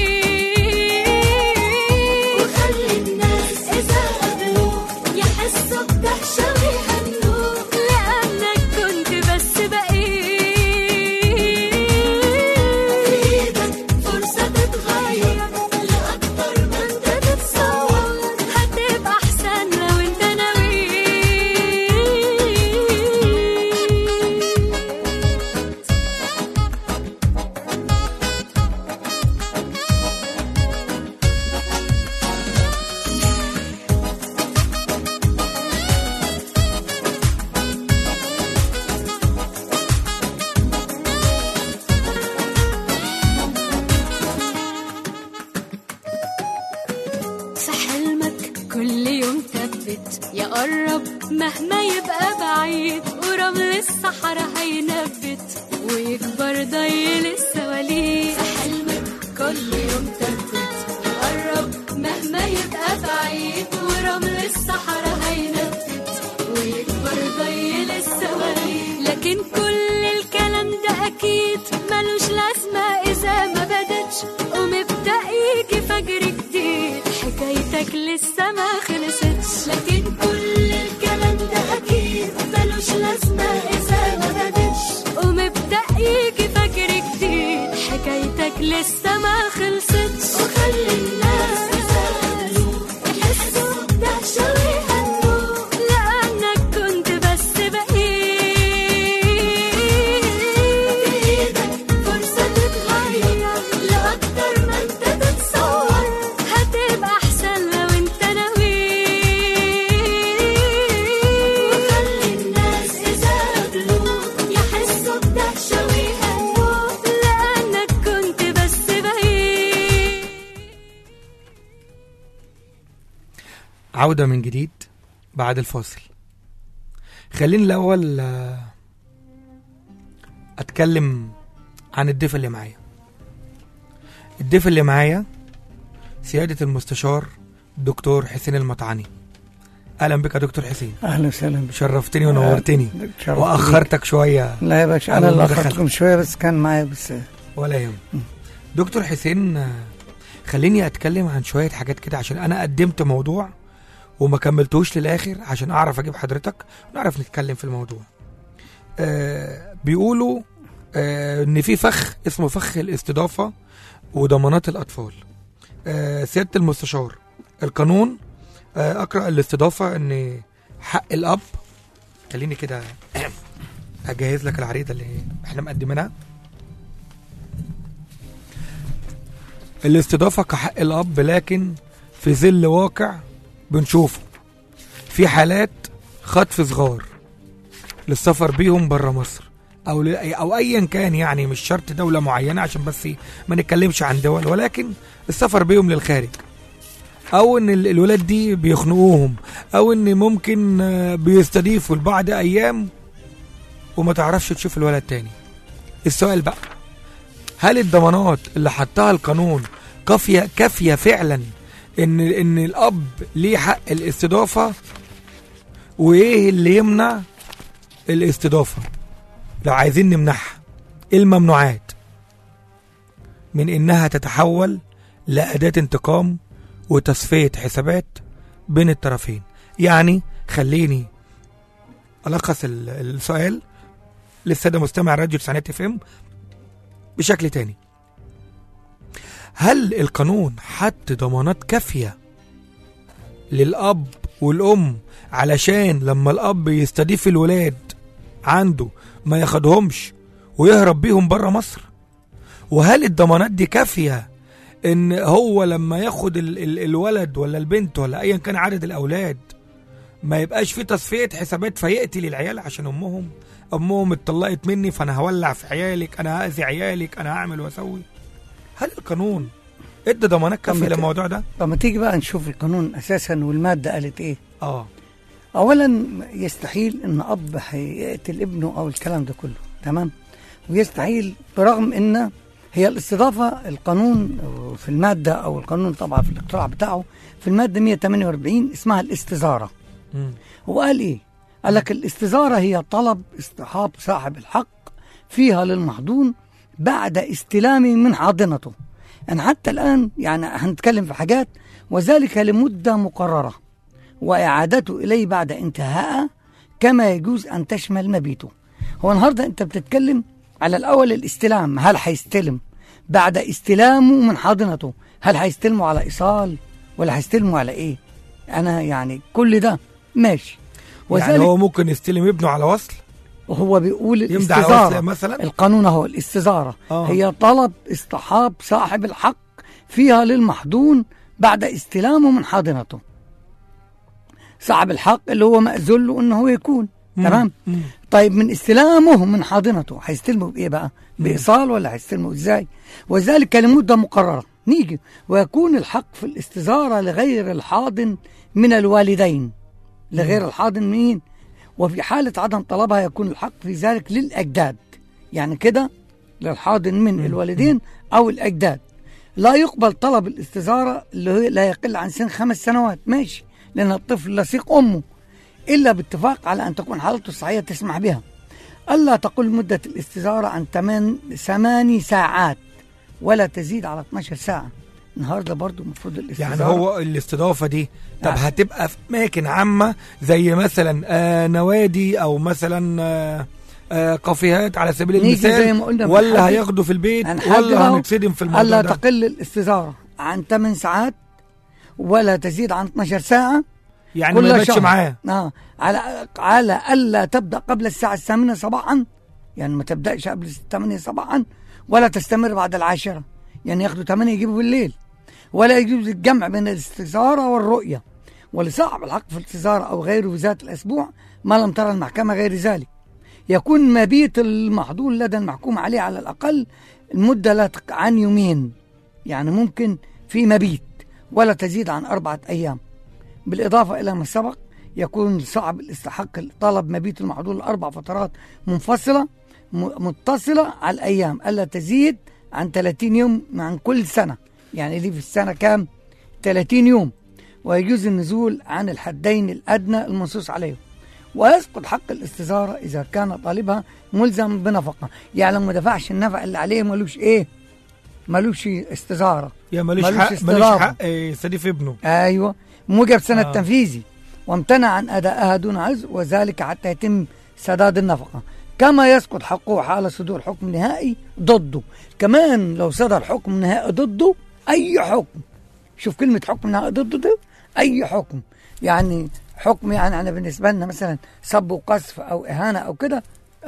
وخلي الناس إذا قابلوك يحسوا بدهشة ويهنوك، لأنك كنت بس بقيت في إيدك فرصة تتغير لأكتر ما أنت بتصور، هتبقى أحسن لو أنت ناوي. في حلمك كل يوم ثبت، يقرب مهما يبقى بعيد، ورمل الصحراء هينبت ويكبر ضيل السواليف. في حلمك كل يوم ثبت، يقرب مهما يبقى بعيد، ورمل الصحراء هينبت ويكبر ضيل السواليف. لكن كل الكلام ده أكيد ملوش لازمة إذا ما بدتش ومبدأ يجي فجر جديد، حكايتك لسه ما خلصتش. لكن كل الكلام ده أكيد ملوش لازمة إذا ما بدتش ومبدأ يجي فجر جديد، حكايتك لسه ما خلصتش. وخلي الناس إذا عودة من جديد بعد الفاصل. خليني الأول أتكلم عن الضيف اللي معايا. الضيف اللي معايا سيادة المستشار دكتور حسين المطعني. أهلا بك يا دكتور حسين. أهلا وسهلا بك. شرفتني ونورتني وأخرتك شوية. لا يا باشا، أنا اللي أخرتكم شوية، بس كان معايا بس ولا يهم. دكتور حسين، خليني أتكلم عن شوية حاجات كده، عشان أنا قدمت موضوع وما كملتوش للآخر عشان أعرف أجيب حضرتك ونعرف نتكلم في الموضوع. بيقولوا إن في فخ اسمه فخ الاستضافة وضمانات الأطفال. سيادة المستشار، القانون أقرأ الاستضافة إن حق الأب، خليني كده أجهز لك العريضة اللي إحنا مقدمينها. الاستضافة كحق الأب، لكن في ظل واقع بنشوفه في حالات خطف صغار للسفر بيهم برا مصر أو أيا كان، يعني مش شرط دولة معينة عشان بس ما نتكلمش عن دول، ولكن السفر بيهم للخارج، أو إن الولاد دي بيخنقوهم، أو إن ممكن بيستضيفوا لبعض أيام وما تعرفش تشوف الولد تاني. السؤال بقى، هل الضمانات اللي حطها القانون كافية فعلا إن الأب ليه حق الاستضافة؟ وإيه اللي يمنع الاستضافة لو عايزين نمنعها؟ الممنوعات من إنها تتحول لأداة انتقام وتصفية حسابات بين الطرفين. يعني خليني ألخص السؤال للسادة مستمع راديو 9 FM بشكل تاني. هل القانون حط ضمانات كافية للأب والأم علشان لما الأب يستضيف الولاد عنده ما ياخدهمش ويهرب بيهم برا مصر؟ وهل الضمانات دي كافية ان هو لما ياخد الولد ولا البنت ولا ايا كان عدد الأولاد ما يبقاش في تصفية حسابات فيقتل العيال عشان أمهم اتطلقت مني فأنا هولع في عيالك، أنا هأذي عيالك، أنا هعمل وأسوي؟ هل القانون ادى ضمانات كافية للموضوع ده؟ طب ما تيجي بقى نشوف القانون أساسا والمادة قالت إيه. أولا يستحيل إن أب هيقتل ابنه أو الكلام ده كله، تمام؟ ويستحيل، برغم إن هي الاستضافة القانون في المادة أو القانون طبعا في الاقتراع بتاعه في المادة 148 اسمها الاستزارة. وقال إيه؟ قال لك الاستزارة هي طلب اصطحاب صاحب الحق فيها للمحظون بعد استلامه من حاضنته. أنا حتى الآن يعني هنتكلم في حاجات، وذلك لمدة مقررة وإعادته إليه بعد انتهاء، كما يجوز أن تشمل مبيته. هو النهاردة أنت بتتكلم على الأول الاستلام، هل هيستلم بعد استلامه من حاضنته؟ هل هيستلمه على إيصال ولا هيستلمه على إيه؟ أنا يعني كل ده ماشي. يعني هو ممكن يستلم ابنه على وصل؟ وهو بيقول الاستزارة مثلا، القانون هو الاستزارة هي طلب اصطحاب صاحب الحق فيها للمحظون بعد استلامه من حاضنته. صاحب الحق اللي هو مأذون له انه هو يكون تمام. طيب من استلامه من حاضنته هيستلمه بايه بقى؟ بايصال ولا هيستلمه ازاي؟ وذلك لمدة مقررة. نيجي ويكون الحق في الاستزارة لغير الحاضن من الوالدين. لغير الحاضن مين؟ وفي حالة عدم طلبها يكون الحق في ذلك للأجداد. يعني كده للحاضن من الوالدين أو الأجداد. لا يقبل طلب الاستزارة اللي هي لا يقل عن سن 5 سنوات، ماشي، لأن الطفل لصيق أمه، إلا باتفاق على أن تكون حالته الصحية تسمح بها. ألا تقل مدة الاستزارة عن 8 ساعات ولا تزيد على 12 ساعة. النهارده برضو المفروض الاستضافة، يعني هو الاستضافة دي طب هتبقى في أماكن عامة زي مثلا نوادي أو مثلا كافيهات على سبيل المثال، ولا هياخدوا في البيت ولا هنتصدم في الموضوع ألا ده؟ تقل الاستزارة عن 8 ساعات ولا تزيد عن 12 ساعة، يعني ما يبقاش معاه على ألا تبدأ قبل الساعة 8 صباحا، يعني ما تبدأش قبل 8 صباحا، ولا تستمر بعد 10، يعني ياخدوا 8 يجيبوا بالليل. ولا يجوز الجمع بين الاستزارة والرؤية، ولصاحب الحق في الاستزارة أو غيره في ذات الأسبوع ما لم ترى المحكمة غير ذلك. يكون مبيت المحظور لدى المحكوم عليه على الأقل المدة لا عن يومين، يعني ممكن في مبيت ولا تزيد عن 4 أيام. بالإضافة إلى ما سبق يكون صعب الاستحق طلب مبيت المحظور ل4 فترات منفصلة متصلة على الأيام ألا تزيد عن 30 يوم عن كل سنة. يعني دي في السنة كام؟ 30 يوم. ويجوز النزول عن الحدين الأدنى المنصوص عليه. ويسقط حق الاستزارة إذا كان طالبها ملزم بنفقة. يعني لو ما دفعش النفع اللي عليه ملوش إيه؟ ملوش استزارة، يا ملوش حق يستضيف ابنه. أيوة، موجب سنة تنفيذي وامتنع عن أدائها دون عذر، وذلك حتى يتم سداد النفقة. كما يسقط حقه حال صدور حكم نهائي ضده. كمان لو صدر حكم نهائي ضده، أي حكم، شوف كلمة حكم نهائي ضده ده، أي حكم، يعني حكم، يعني أنا بالنسبة لنا مثلا سب وقذف أو إهانة أو كده،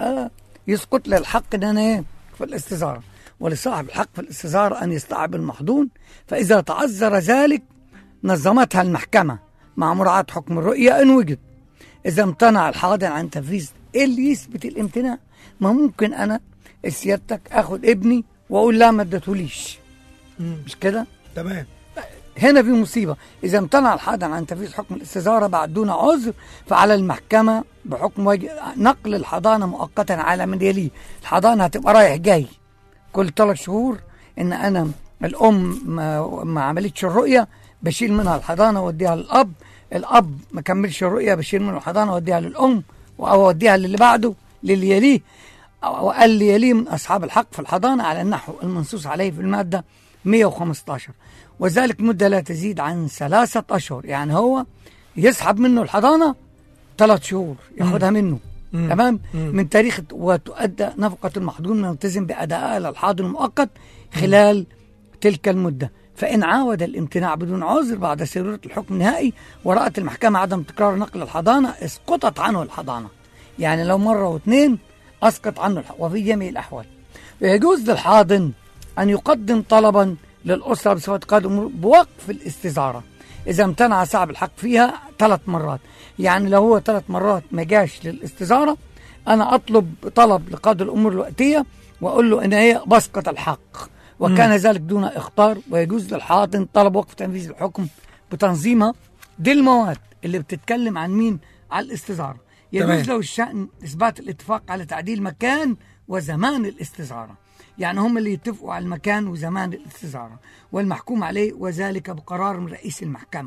يسقط له الحق إن أنا في الاستزارة. ولصاحب الحق في الاستزارة أن يستعب المحظون، فإذا تعذر ذلك نظمتها المحكمة مع مراعاة حكم الرؤية إن وجد. إذا امتنع الحاضر عن تنفيذ، إيه اللي يثبت الامتناع؟ ما ممكن أنا سيادتك أخد ابني وأقول لا ما اديتهوليش، مش كده؟ تمام. هنا في مصيبة. إذا امتنع الحاضر عن تنفيذ حكم الاستزارة بعد دون عذر، فعلى المحكمة بحكم نقل الحضانة مؤقتا على من يليه. الحضانة هتبقى رايح جاي كل 3 شهور، إن أنا الأم ما عملتش الرؤية بشيل منها الحضانة وأوديها للأب، الأب ما كملش الرؤية بشيل منها الحضانة وأوديها للأم، أو أوديها للي بعده للي يليه، أو اللي يليه من أصحاب الحق في الحضانة على النحو المنصوص عليه في المادة 115. وذلك مدة لا تزيد عن 3 أشهر. يعني هو يسحب منه الحضانة 3 شهور ياخدها منه، تمام، من تاريخ، وتؤدى نفقة المحظون ملتزم بأدائها للحاضر المؤقت خلال تلك المدة. فإن عاود الامتناع بدون عذر بعد صدور الحكم النهائي ورأت المحكمة عدم تكرار نقل الحضانة، اسقطت عنه الحضانة. يعني لو مرة و2 أسقط عنه الحضانة. وفي جميع الأحوال يجوز للحاضن أن يقدم طلبا للأسرة بصفة قاضي الأمور بوقف الاستزارة إذا امتنع صاحب الحق فيها 3 مرات. يعني لو هو 3 مرات ما جاش للاستزارة، أنا أطلب طلب لقاضي الأمور الوقتية وأقول له إن هي بسقط الحق، وكان ذلك دون إخطار. ويجوز للحاضن طلب وقف تنفيذ الحكم بتنظيمها. دي المواد اللي بتتكلم عن مين؟ على الاستزارة. يجوز له الشأن إثبات الاتفاق على تعديل مكان وزمان الاستزارة. يعني هم اللي يتفقوا على المكان وزمان الاستزارة والمحكوم عليه، وذلك بقرار من رئيس المحكمة.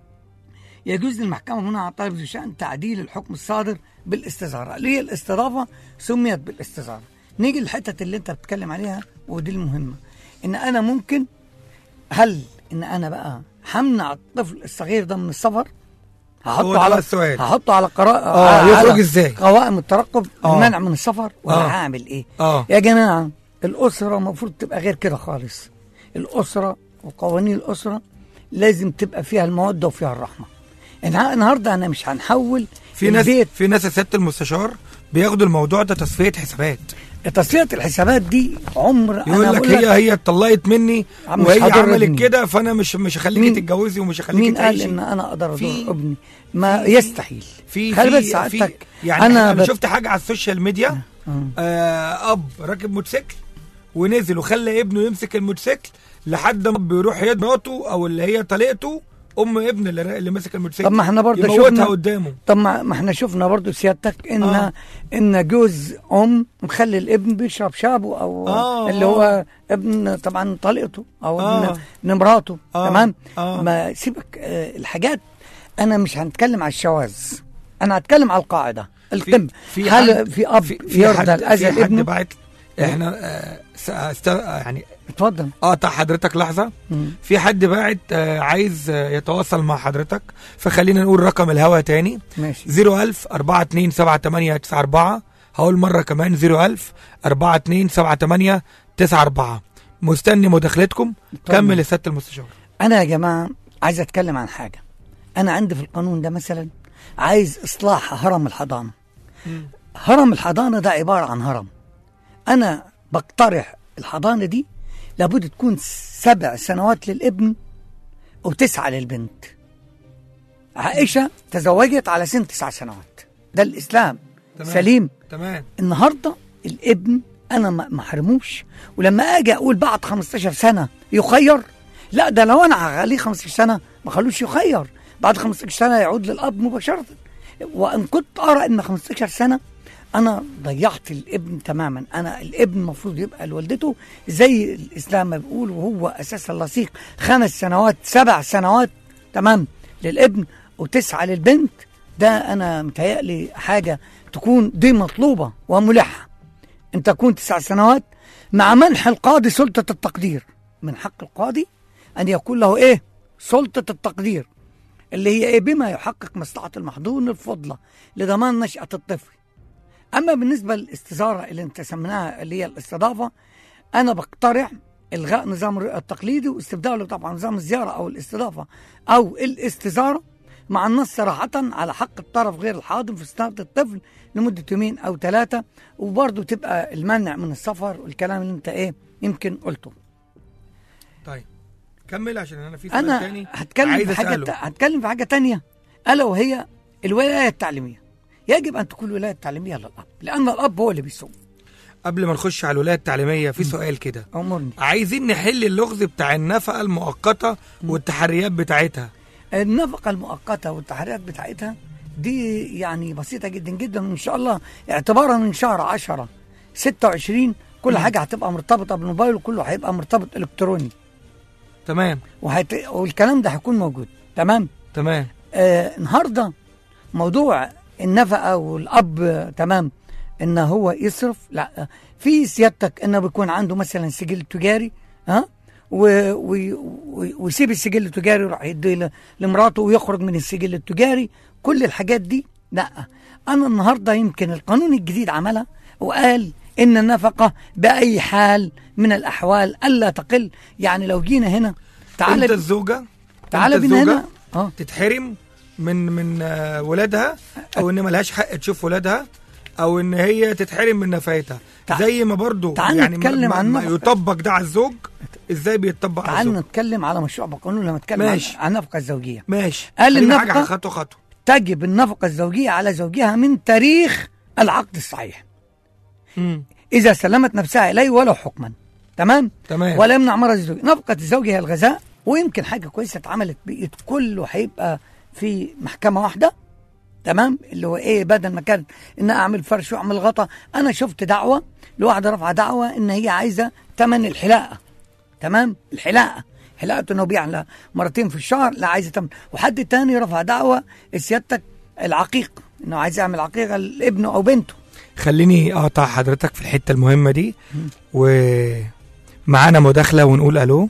يجوز للمحكمة هنا على طالب ذو شأن تعديل الحكم الصادر بالاستزارة، اللي هي الاستضافة سميت بالاستزارة. نيجي للحتة اللي انت بتتكلم عليها، ودي المهمة، ان انا ممكن، هل ان انا بقى همنع الطفل الصغير ده من السفر؟ هحطه على يخرج ازاي؟ قوائم الترقب المنع من السفر، ولا هعمل ايه؟ يا جماعة، الأسرة المفروض تبقى غير كده خالص. الأسرة وقوانين الأسرة لازم تبقى فيها المودة وفيها الرحمة. النهارده أنا مش هنحول في ناس يا سيادة المستشار بياخدوا الموضوع ده تصفية حسابات. تصفية الحسابات دي عمر يقول لك هي اتطلقت مني وهي عملت كده، فانا مش هخليكي تتجوزي ومش هخليكي مين تعيشي. قال ان انا اقدر اضر ابني؟ ما يستحيل. في يعني انا شفت حاجة على السوشيال ميديا، اب راكب موتوسيكل ونزل وخلى ابنه يمسك الموتوسيكل لحد ما بيروح يد مراته او اللي هي طليقته ام ابن اللي ماسك الموتوسيكل. طب ما احنا برضه شفنا قدامه. طب ما احنا شفنا برضه سيادتك ان جوز مخلي الابن بيشرب شابه او اللي هو ابن طبعا طليقته او ابن مراته، تمام. ما سيبك الحاجات، انا مش هنتكلم على الشواذ، انا هتكلم على القاعده القمه. هل في اب يرضى الاذى ابنه؟ احنا يعني اتفضل. حضرتك لحظه. في حد باعت عايز يتواصل مع حضرتك، فخلينا نقول رقم الهوا تاني. ماشي. 01000 427894. هقول مره كمان 01000 427894. مستني مداخلتكم. كمل يا سياده المستشار. انا يا جماعه عايز اتكلم عن حاجه. انا عندي في القانون ده مثلا عايز اصلاح هرم الحضانه. هرم الحضانه ده عباره عن هرم. أنا بقترح الحضانة دي لابد تكون 7 سنوات للابن و9 للبنت. عائشة تزوجت على سن 9 سنوات، ده الإسلام. تمام. سليم. تمام. النهاردة الابن أنا ما حرموش، ولما أجي أقول بعد 15 سنة يخير، لا، ده لو أنا هخليه 15 سنة ما خلوش يخير، بعد 15 سنة يعود للأب مباشرة. وإن كنت أرى أن 15 سنة أنا ضيعت الابن تماما. أنا الابن المفروض يبقى لوالدته زي الإسلام ما بيقول، وهو أساسا لصيق 5 سنوات 7 سنوات تمام للابن و9 للبنت. ده أنا متهيألي حاجة تكون دي مطلوبة وملحة، أن تكون 9 سنوات مع منح القاضي سلطة التقدير. من حق القاضي أن يكون له إيه؟ سلطة التقدير، اللي هي إيه؟ بما يحقق مصلحة المحظور الفضلى لضمان نشأة الطفل. أما بالنسبة للاستزارة اللي انت سميناها اللي هي الاستضافة، أنا بقترح إلغاء نظام الرؤية التقليدي واستبداله طبعا نظام الزيارة أو الاستضافة أو الاستزارة، مع النص صراحة على حق الطرف غير الحاضن في استضافة الطفل لمدة 2 أو 3، وبرضه تبقى المنع من السفر والكلام اللي انت إيه يمكن قلته. طيب كمل عشان أنا في سؤال تاني هتكلم في حاجة تانية، ألا وهي الولاية التعليمية. يجب أن تكون الولاية التعليمية للأب، لأن الأب هو اللي بيسوق. قبل ما نخش على الولاية التعليمية في سؤال كده، أمرني. عايزين نحل اللغز بتاع النفقة المؤقتة والتحريات بتاعتها. النفقة المؤقتة والتحريات بتاعتها دي يعني بسيطة جدا جدا، إن شاء الله اعتبارا من شهر 10/26 كل حاجة هتبقى مرتبطة بالموبايل، وكله هيبقى مرتبط إلكتروني. تمام. والكلام ده هيكون موجود. تمام. النهارده موضوع النفقة والأب تمام إن هو يصرف، لا، في سيادتك إنه بيكون عنده مثلا سجل تجاري ويسيب السجل التجاري ويروح يديه لمراته ويخرج من السجل التجاري. كل الحاجات دي لا. أنا النهارده يمكن القانون الجديد عملها وقال إن النفقة بأي حال من الأحوال ألا تقل. يعني لو جينا هنا تعالى انت الزوجة هنا تتحرم من ولادها، او ان ملهاش حق تشوف ولادها، او ان هي تتحرم من نفايتها، زي ما برضو يعني نتكلم عن ما يطبق ده على الزوج. ازاي بيتطبق على الزوج؟ تعال نتكلم على مشروع بقانون لما نتكلم عن النفقة الزوجية. ماشي. قال النفقة خطوة تجب النفقة الزوجية على زوجها من تاريخ العقد الصحيح. إذا سلمت نفسها إليه ولو حكما. تمام. ولا يمنع مرض الزوج. نفقة الزوج هي الغذاء، ويمكن حاجة كويسة اتعملت بإيد كله هيبقى في محكمة واحدة. تمام. اللي هو ايه، بدل ما كانت ان اعمل فرش واعمل غطا. انا شفت دعوة لواحدة رفع دعوة ان هي عايزة ثمن الحلاقة. تمام. حلاقة انه بيعمل مرتين في الشهر، لا عايزة ثمن. وحد تاني رفع دعوة سيادتك العقيق، انه عايز يعمل عقيقة لابنه او بنته. خليني اقطع حضرتك في الحتة المهمة دي، ومعانا مداخلة ونقول الو.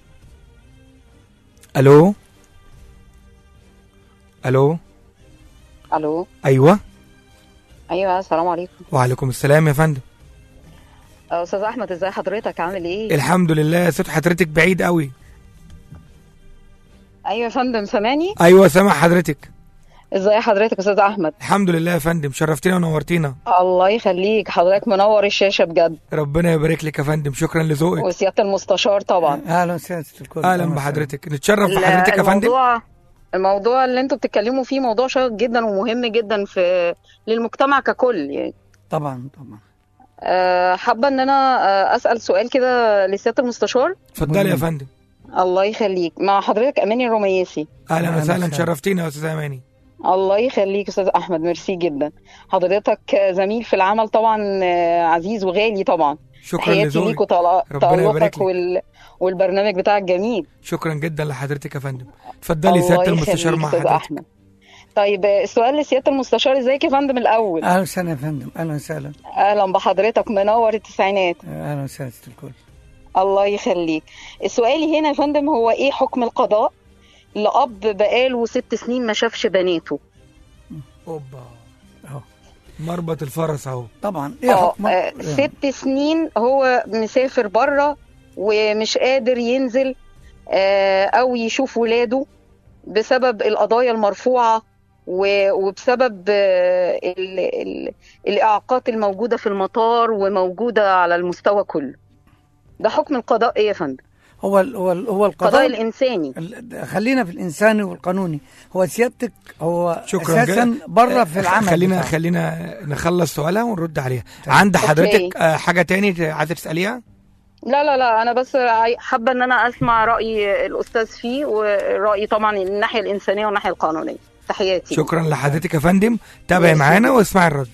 ايوه السلام عليكم. وعليكم السلام يا فندم. استاذ احمد، ازاي حضرتك؟ عامل ايه؟ الحمد لله. صوت حضرتك بعيد قوي. ايوه يا فندم، سامعني؟ ايوه سامع حضرتك. ازاي حضرتك استاذ احمد؟ الحمد لله يا فندم، شرفتينا ونورتينا. الله يخليك، حضرتك منور الشاشه بجد. ربنا يبارك لك يا فندم، شكرا لذوقك. وسياده المستشار طبعا. اهلا وسهلا. اهلا بحضرتك، نتشرف بحضرتك يا فندم. الموضوع اللي انتوا بتتكلموا فيه موضوع شيق جدا ومهم جدا للمجتمع ككل يعني. طبعا. حابه ان انا اسال سؤال كده لسياده المستشار. اتفضلي يا فندم. الله يخليك. مع حضرتك اماني الرميسي. اهلا وسهلا، شرفتينا يا استاذ اماني. الله يخليك استاذ احمد، ميرسي جدا. حضرتك زميل في العمل طبعا، عزيز وغالي طبعا. شكرا لذوقك. وتألقك والبرنامج بتاعك جميل. شكرا جدا لحضرتك يا فندم. اتفضلي سياده المستشار مع حضرتك. أحمد. طيب السؤال لسياده المستشار، ازيك يا فندم الاول؟ اهلا وسهلا يا فندم. اهلا وسهلا. اهلا بحضرتك، منور التسعينات. اهلا وسهلا الكل. الله يخليك. سؤالي هنا يا فندم هو ايه حكم القضاء لأب بقاله 6 سنين ما شافش بناته؟ اوبا اهو مربط الفرس اهو. طبعا ايه حكم 6 سنين هو مسافر بره ومش قادر ينزل او يشوف ولاده بسبب القضايا المرفوعة وبسبب الإعاقات الموجودة في المطار وموجودة على المستوى كله. ده حكم القضاء ايه يا فندم؟ هو القضاء الإنساني. خلينا في الإنساني والقانوني. هو سيادتك هو أساسا بره في العمل. خلينا نخلص سؤالها ونرد عليها. عند حضرتك حاجة تاني عايزة تسأليها؟ لا لا لا، انا بس حابه ان انا اسمع راي الاستاذ فيه، ورأيي طبعا الناحيه الانسانيه والناحيه القانونيه. تحياتي. شكرا لحضرتك يا فندم، تابعي معانا واسمعي الرد.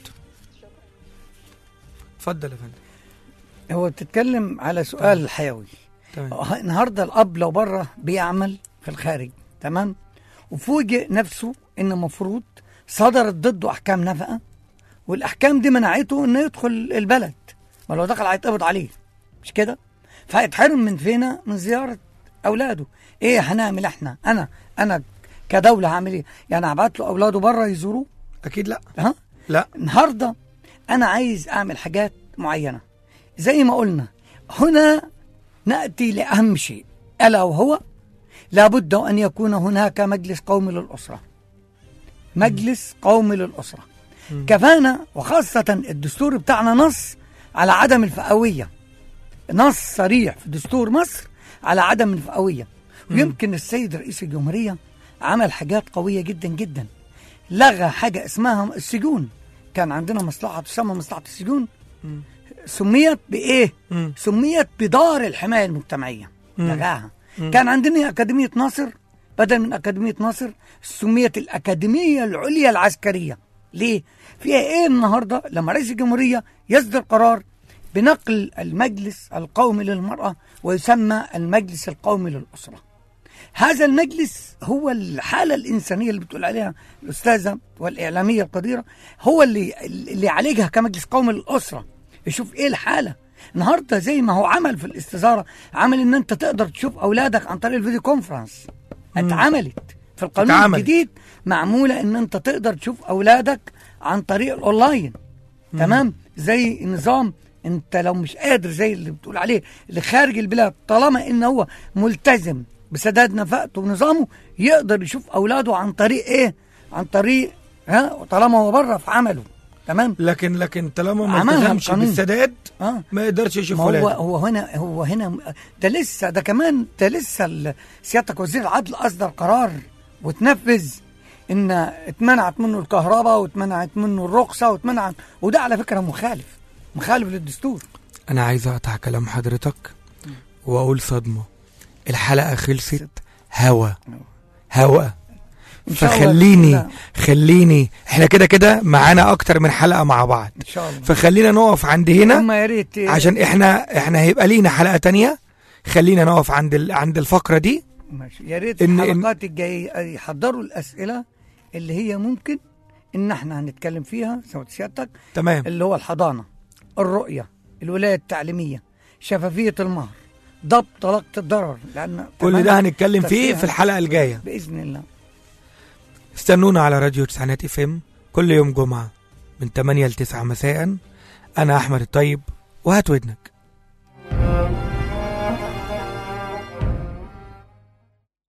اتفضل يا فندم. هو بتتكلم على سؤال حيوي. تمام. النهارده الاب لو بره بيعمل في الخارج، تمام، وفوجئ نفسه ان المفروض صدرت ضده احكام نفقه، والاحكام دي منعته انه يدخل البلد، ما لو دخل هيتقبض عليه، مش كده؟ فهيتحرم من فينا؟ من زياره اولاده. ايه هنعمل احنا؟ انا كدوله هعمل ايه؟ يعني هبعت له اولاده بره يزوروه؟ اكيد لا. ها؟ لا. النهارده انا عايز اعمل حاجات معينه زي ما قلنا. هنا ناتي لاهم شيء، الا وهو لابد ان يكون هناك مجلس قومي للاسره. مجلس قومي للاسره. كفانا، وخاصه الدستور بتاعنا نص على عدم الفئويه، نص صريح في دستور مصر على عدم الفئويه. ويمكن السيد رئيس الجمهوريه عمل حاجات قويه جدا جدا. لغى حاجه اسمها السجون. كان عندنا مصلحه تسمى مصلحه السجون، سميت بايه؟ سميت بدار الحمايه المجتمعيه. لغاها. كان عندنا اكاديميه ناصر، بدل من اكاديميه ناصر سميت الاكاديميه العليا العسكريه. ليه؟ فيها ايه النهارده لما رئيس الجمهوريه يصدر قرار بنقل المجلس القومي للمراه ويسمى المجلس القومي للاسره؟ هذا المجلس هو الحاله الانسانيه اللي بتقول عليها الاستاذه والاعلاميه القديره، هو اللي يعالجها كمجلس قومي للاسره، يشوف ايه الحاله. النهارده زي ما هو عمل في الاستزاره، عمل ان انت تقدر تشوف اولادك عن طريق الفيديو كونفرنس. اتعملت في القانون الجديد، معموله ان انت تقدر تشوف اولادك عن طريق الاونلاين. تمام؟ زي نظام انت لو مش قادر زي اللي بتقول عليه اللي خارج البلاد، طالما ان هو ملتزم بسداد نفقته ونظامه، يقدر يشوف اولاده عن طريق ايه؟ عن طريق طالما هو بره في عمله. تمام؟ لكن طالما ما التزمش بالسداد ما يقدرش يشوف ولاده. هو هنا ده كمان سيادتك وزير العدل اصدر قرار وتنفذ ان اتمنعت منه الكهرباء واتمنعت منه الرخصه وده على فكره مخالف للدستور. انا عايز اقطع كلام حضرتك واقول صدمه. الحلقه خلصت هوا فخليني احنا كده معانا اكتر من حلقه مع بعض ان شاء الله، فخلينا نقف عند هنا عشان احنا هيبقى لينا حلقه تانية. خلينا نقف عند الفقره دي. ماشي. يا ريت الحلقات الجايه يحضروا الاسئله اللي هي ممكن ان احنا هنتكلم فيها سيادتك. تمام. اللي هو الحضانه، الرؤيه، الولايه التعليميه، شفافيه المهر، ضبط طلاقه الضرر، لان كل ده هنتكلم فيه في الحلقه الجايه باذن الله. استنونا على راديو تسعينات FM كل يوم جمعه من 8 ل 9 مساء. انا احمد الطيب، وهات ودنك.